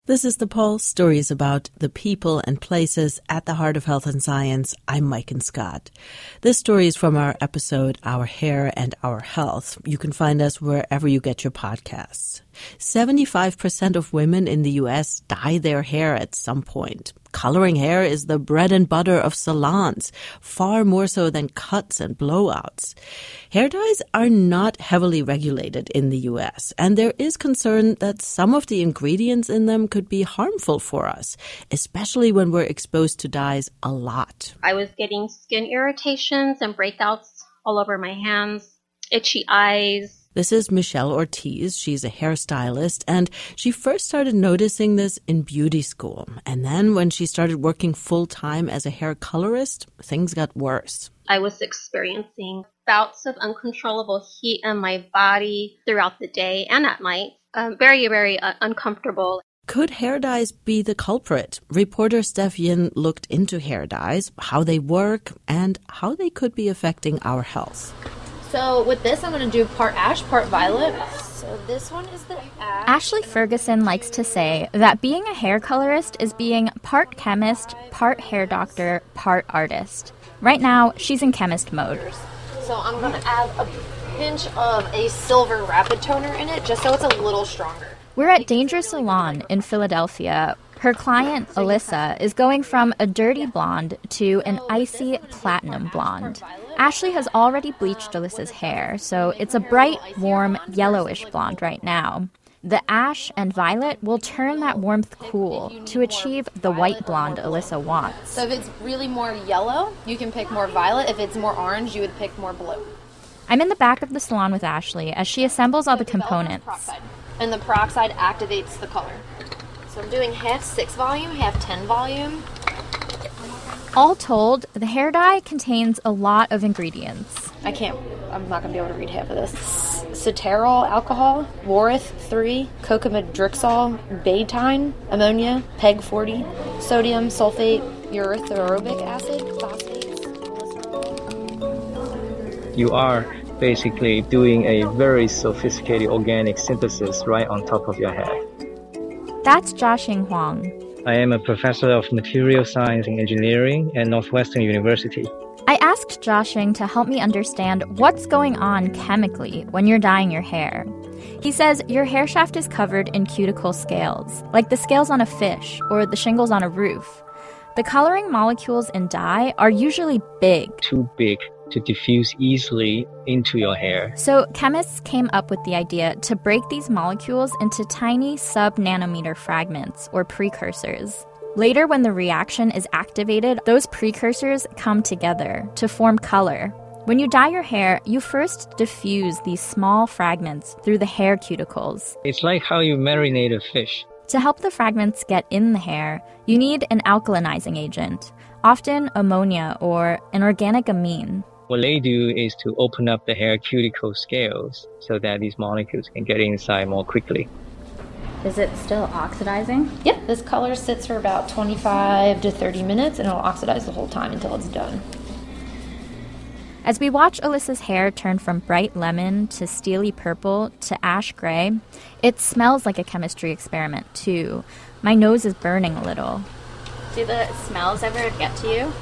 This is The Pulse, stories about the people and places at the heart of health and science. I'm Maiken Scott. This story is from our episode, Our Hair and Our Health. You can find us wherever you get your podcasts. 75% of women in the U.S. dye their hair at some point. Coloring hair is the bread and butter of salons, far more so than cuts and blowouts. Hair dyes are not heavily regulated in the U.S., and there is concern that some of the ingredients in them could be harmful for us, especially when we're exposed to dyes a lot. I was getting skin irritations and breakouts all over my hands, itchy eyes. This is Michelle Ortiz. She's a hairstylist, and she first started noticing this in beauty school. And then when she started working full-time as a hair colorist, things got worse. I was experiencing bouts of uncontrollable heat in my body throughout the day and at night. Very, very uncomfortable. Could hair dyes be the culprit? Reporter Steph Yin looked into hair dyes, how they work, and how they could be affecting our health. So with this, I'm going to do part ash, part violet. So this one is the ash. Ashley Ferguson likes to say that being a hair colorist is being part chemist, part hair doctor, part artist. Right now, she's in chemist mode. So I'm going to add a pinch of a silver rapid toner in it, just so it's a little stronger. We're at Danger Salon in Philadelphia. Her client, Alyssa, is going from a dirty blonde to an icy platinum blonde. Ashley has already bleached Alyssa's hair, so it's a bright, warm, yellowish blonde right now. The ash and violet will turn that warmth cool to achieve the white blonde Alyssa wants. So if it's really more yellow, you can pick more violet. If it's more orange, you would pick more blue. I'm in the back of the salon with Ashley as she assembles all the components. And the peroxide activates the color. So I'm doing half 6 volume, half 10 volume. All told, the hair dye contains a lot of ingredients. I'm not going to be able to read half of this. Ceteryl alcohol, Warith 3, cocamidrixol, betine, ammonia, PEG 40, sodium sulfate, urethrobic acid, phosphates, glycerol. You are basically doing a very sophisticated organic synthesis right on top of your hair. That's Jiaxing Huang. I am a professor of material science and engineering at Northwestern University. I asked Jiaxing to help me understand what's going on chemically when you're dyeing your hair. He says your hair shaft is covered in cuticle scales, like the scales on a fish or the shingles on a roof. The coloring molecules in dye are usually big. Too big to diffuse easily into your hair. So chemists came up with the idea to break these molecules into tiny sub-nanometer fragments, or precursors. Later, when the reaction is activated, those precursors come together to form color. When you dye your hair, you first diffuse these small fragments through the hair cuticles. It's like how you marinate a fish. To help the fragments get in the hair, you need an alkalinizing agent, often ammonia or an organic amine. What they do is to open up the hair cuticle scales so that these molecules can get inside more quickly. Is it still oxidizing? Yep, this color sits for about 25 to 30 minutes and it'll oxidize the whole time until it's done. As we watch Alyssa's hair turn from bright lemon to steely purple to ash gray, it smells like a chemistry experiment too. My nose is burning a little. Do the smells ever get to you?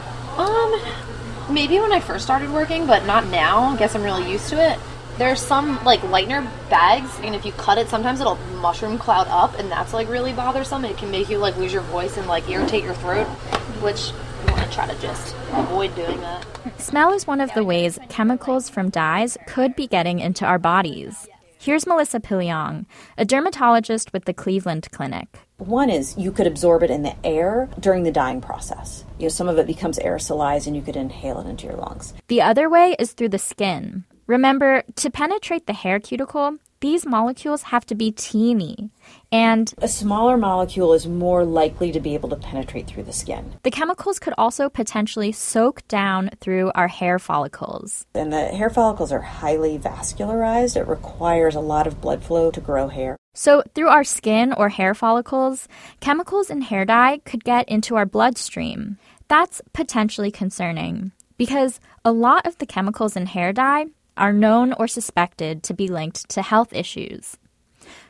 Maybe when I first started working, but not now. I guess I'm really used to it. There's some, lightener bags, and if you cut it, sometimes it'll mushroom cloud up, and that's, really bothersome. It can make you, lose your voice and, irritate your throat, which you want to try to just avoid doing that. Smell is one of the ways chemicals from dyes could be getting into our bodies. Here's Melissa Piliang, a dermatologist with the Cleveland Clinic. One is you could absorb it in the air during the dyeing process. Some of it becomes aerosolized and you could inhale it into your lungs. The other way is through the skin. Remember, to penetrate the hair cuticle, these molecules have to be teeny. And a smaller molecule is more likely to be able to penetrate through the skin. The chemicals could also potentially soak down through our hair follicles. And the hair follicles are highly vascularized. It requires a lot of blood flow to grow hair. So through our skin or hair follicles, chemicals in hair dye could get into our bloodstream. That's potentially concerning because a lot of the chemicals in hair dye are known or suspected to be linked to health issues.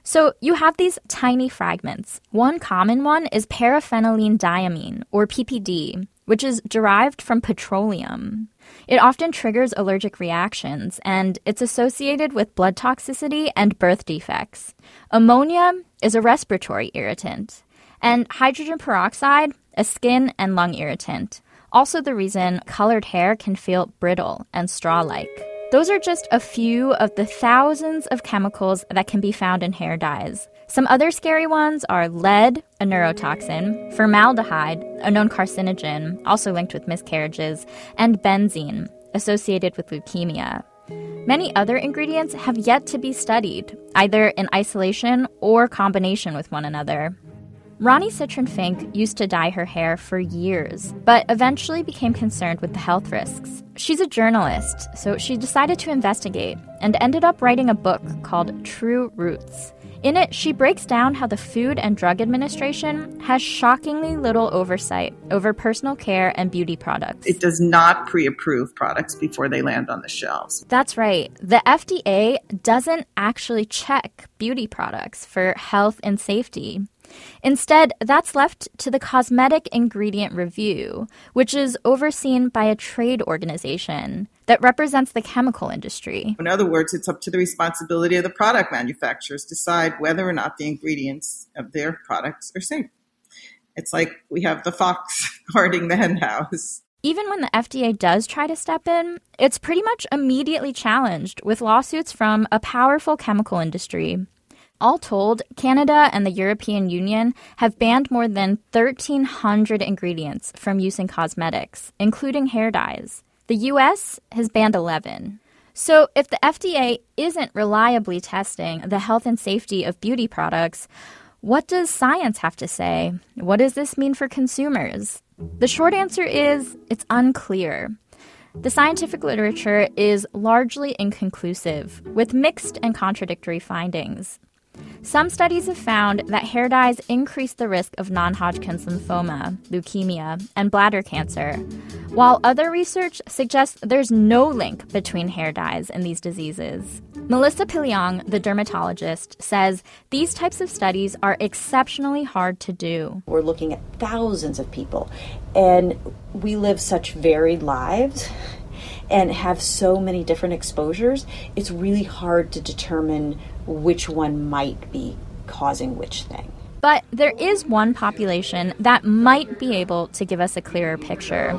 So you have these tiny fragments. One common one is paraphenylene diamine, or PPD, which is derived from petroleum. It often triggers allergic reactions, and it's associated with blood toxicity and birth defects. Ammonia is a respiratory irritant, and hydrogen peroxide, a skin and lung irritant. Also the reason colored hair can feel brittle and straw-like. Those are just a few of the thousands of chemicals that can be found in hair dyes. Some other scary ones are lead, a neurotoxin, formaldehyde, a known carcinogen, also linked with miscarriages, and benzene, associated with leukemia. Many other ingredients have yet to be studied, either in isolation or combination with one another. Ronnie Citron Fink used to dye her hair for years, but eventually became concerned with the health risks. She's a journalist, so she decided to investigate and ended up writing a book called True Roots. In it, she breaks down how the Food and Drug Administration has shockingly little oversight over personal care and beauty products. It does not pre-approve products before they land on the shelves. That's right. The FDA doesn't actually check beauty products for health and safety. Instead, that's left to the Cosmetic Ingredient Review, which is overseen by a trade organization that represents the chemical industry. In other words, it's up to the responsibility of the product manufacturers to decide whether or not the ingredients of their products are safe. It's like we have the fox guarding the hen house. Even when the FDA does try to step in, it's pretty much immediately challenged with lawsuits from a powerful chemical industry. All told, Canada and the European Union have banned more than 1,300 ingredients from use in cosmetics, including hair dyes. The U.S. has banned 11. So if the FDA isn't reliably testing the health and safety of beauty products, what does science have to say? What does this mean for consumers? The short answer is it's unclear. The scientific literature is largely inconclusive, with mixed and contradictory findings. Some studies have found that hair dyes increase the risk of non-Hodgkin's lymphoma, leukemia, and bladder cancer, while other research suggests there's no link between hair dyes and these diseases. Melissa Piliang, the dermatologist, says these types of studies are exceptionally hard to do. We're looking at thousands of people, and we live such varied lives and have so many different exposures, it's really hard to determine which one might be causing which thing. But there is one population that might be able to give us a clearer picture.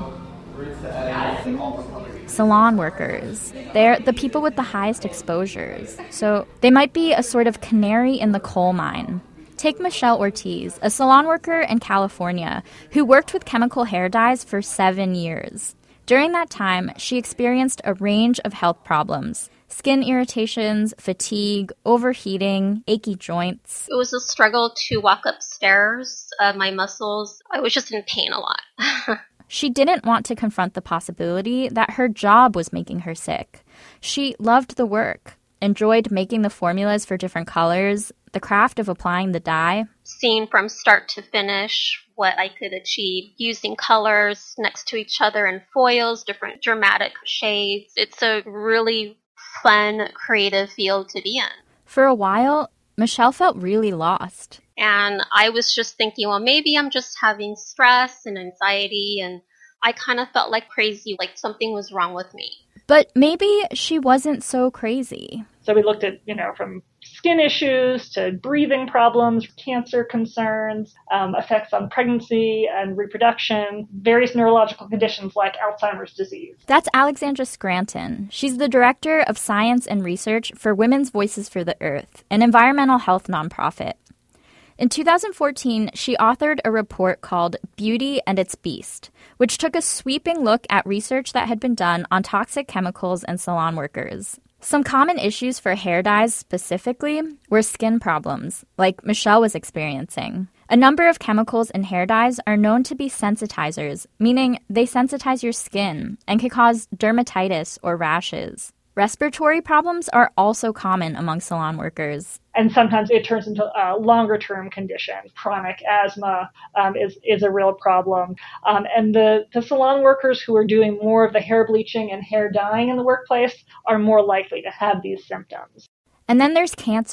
Salon workers. They're the people with the highest exposures. So they might be a sort of canary in the coal mine. Take Michelle Ortiz, a salon worker in California who worked with chemical hair dyes for 7 years. During that time, she experienced a range of health problems: skin irritations, fatigue, overheating, achy joints. It was a struggle to walk upstairs. My muscles, I was just in pain a lot. She didn't want to confront the possibility that her job was making her sick. She loved the work, enjoyed making the formulas for different colors, the craft of applying the dye. Seeing from start to finish what I could achieve using colors next to each other and foils, different dramatic shades. It's a really fun, creative field to be in. For a while, Michelle felt really lost. And I was just thinking, well, maybe I'm just having stress and anxiety, and I kind of felt like crazy, like something was wrong with me. But maybe she wasn't so crazy. So we looked at, from skin issues to breathing problems, cancer concerns, effects on pregnancy and reproduction, various neurological conditions like Alzheimer's disease. That's Alexandra Scranton. She's the director of science and research for Women's Voices for the Earth, an environmental health nonprofit. In 2014, she authored a report called Beauty and Its Beast, which took a sweeping look at research that had been done on toxic chemicals and salon workers. Some common issues for hair dyes specifically were skin problems, like Michelle was experiencing. A number of chemicals in hair dyes are known to be sensitizers, meaning they sensitize your skin and can cause dermatitis or rashes. Respiratory problems are also common among salon workers. And sometimes it turns into a longer-term condition. Chronic asthma is a real problem. And the salon workers who are doing more of the hair bleaching and hair dyeing in the workplace are more likely to have these symptoms. And then there's cancer.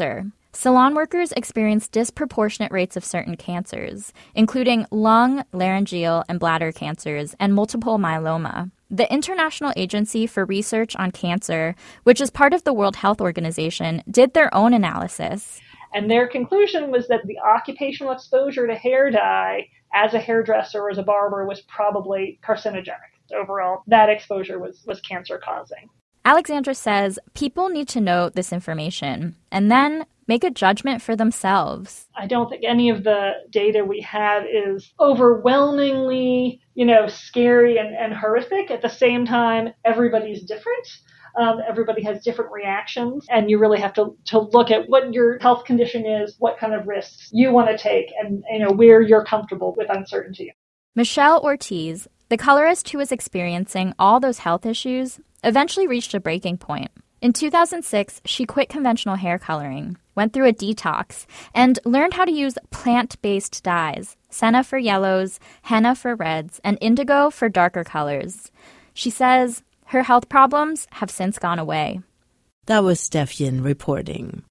salon workers experience disproportionate rates of certain cancers, including lung, laryngeal, and bladder cancers, and multiple myeloma. The International Agency for Research on Cancer, which is part of the World Health Organization, did their own analysis. And their conclusion was that the occupational exposure to hair dye as a hairdresser or as a barber was probably carcinogenic. Overall, that exposure was cancer-causing. Alexandra says people need to know this information and then make a judgment for themselves. I don't think any of the data we have is overwhelmingly, scary and horrific. At the same time, everybody's different. Everybody has different reactions, and you really have to look at what your health condition is, what kind of risks you want to take, and where you're comfortable with uncertainty. Michelle Ortiz, the colorist who was experiencing all those health issues, eventually reached a breaking point. In 2006, she quit conventional hair coloring, went through a detox, and learned how to use plant-based dyes, senna for yellows, henna for reds, and indigo for darker colors. She says her health problems have since gone away. That was Steph Yin reporting.